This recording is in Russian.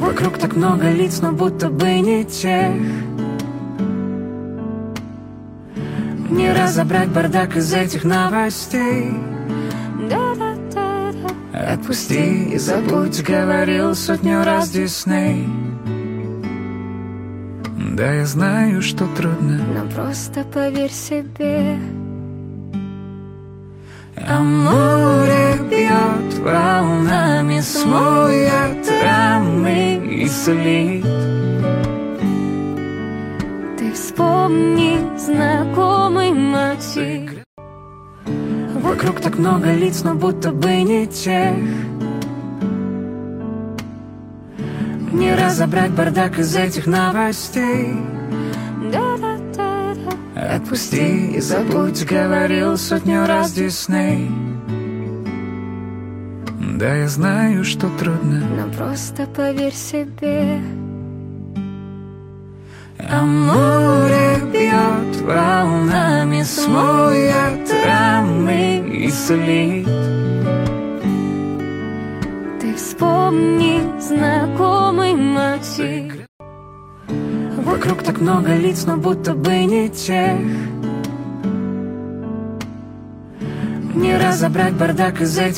Вокруг так много лиц, но будто бы не тех. Не разобрать бардак из этих новостей. Отпусти и забудь, говорил сотню раз Дисней. Да, я знаю, что трудно, но просто поверь себе. А море бьет волнами, смоет рамы и солит. Ты вспомни знакомый мотив. Вокруг так много лиц, но будто бы не тех. Не разобрать бардак из этих новостей. Отпусти и забудь, говорил сотню раз Дисней. Да, я знаю, что трудно, но просто поверь себе. А море бьет волнами, смоет рамы и солит. Ты вспомни знакомый мотив. Вокруг так много лиц, но будто бы не тех. Не разобрать бардак из этих